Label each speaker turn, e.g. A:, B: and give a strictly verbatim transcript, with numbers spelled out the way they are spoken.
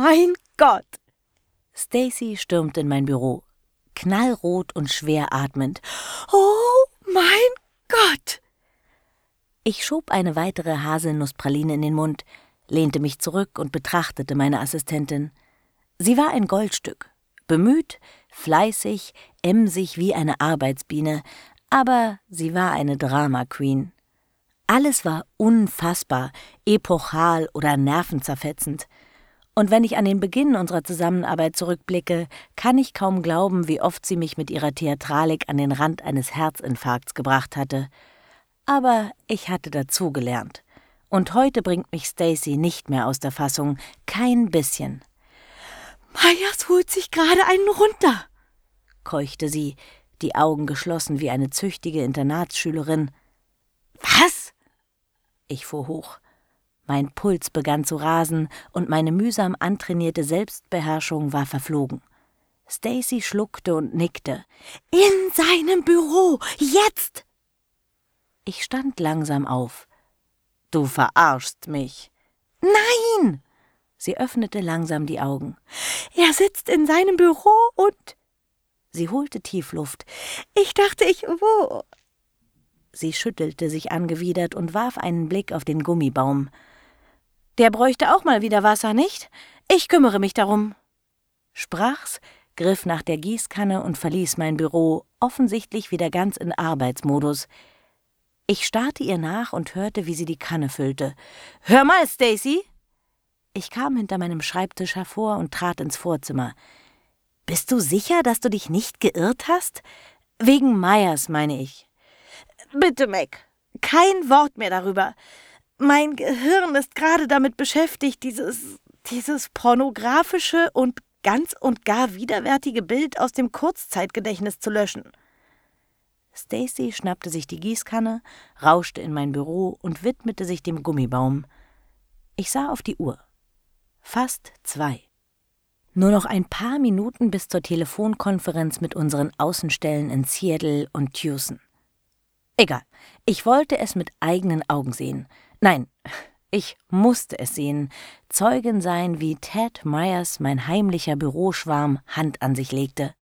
A: mein Gott!
B: Stacy stürmte in mein Büro, knallrot und schwer atmend.
A: Oh mein Gott!
B: Ich schob eine weitere Haselnusspraline in den Mund, lehnte mich zurück und betrachtete meine Assistentin. Sie war ein Goldstück, bemüht, fleißig, emsig wie eine Arbeitsbiene, aber sie war eine Drama-Queen. Alles war unfassbar, epochal oder nervenzerfetzend. Und wenn ich an den Beginn unserer Zusammenarbeit zurückblicke, kann ich kaum glauben, wie oft sie mich mit ihrer Theatralik an den Rand eines Herzinfarkts gebracht hatte. Aber ich hatte dazugelernt. Und heute bringt mich Stacy nicht mehr aus der Fassung, kein bisschen.
A: »Myers holt sich gerade einen runter«,
B: keuchte sie, die Augen geschlossen wie eine züchtige Internatsschülerin.
A: »Was?«
B: Ich fuhr hoch. Mein Puls begann zu rasen und meine mühsam antrainierte Selbstbeherrschung war verflogen. Stacy schluckte und nickte.
A: »In seinem Büro! Jetzt!«
B: Ich stand langsam auf. »Du verarschst mich.«
A: »Nein!«
B: Sie öffnete langsam die Augen.
A: »Er sitzt in seinem Büro und...«
B: Sie holte tief Luft.
A: »Ich dachte, ich... wo?«
B: Sie schüttelte sich angewidert und warf einen Blick auf den Gummibaum. »Der bräuchte auch mal wieder Wasser, nicht? Ich kümmere mich darum.« Sprach's, griff nach der Gießkanne und verließ mein Büro, offensichtlich wieder ganz in Arbeitsmodus. Ich starrte ihr nach und hörte, wie sie die Kanne füllte. »Hör mal, Stacy!« Ich kam hinter meinem Schreibtisch hervor und trat ins Vorzimmer. »Bist du sicher, dass du dich nicht geirrt hast? Wegen Myers, meine ich.«
A: »Bitte, Meg, kein Wort mehr darüber. Mein Gehirn ist gerade damit beschäftigt, dieses, dieses pornografische und ganz und gar widerwärtige Bild aus dem Kurzzeitgedächtnis zu löschen.«
B: Stacy schnappte sich die Gießkanne, rauschte in mein Büro und widmete sich dem Gummibaum. Ich sah auf die Uhr. Fast zwei. Nur noch ein paar Minuten bis zur Telefonkonferenz mit unseren Außenstellen in Seattle und Tucson. Egal, ich wollte es mit eigenen Augen sehen. Nein, ich musste es sehen, Zeugin sein, wie Ted Myers, mein heimlicher Büroschwarm, Hand an sich legte.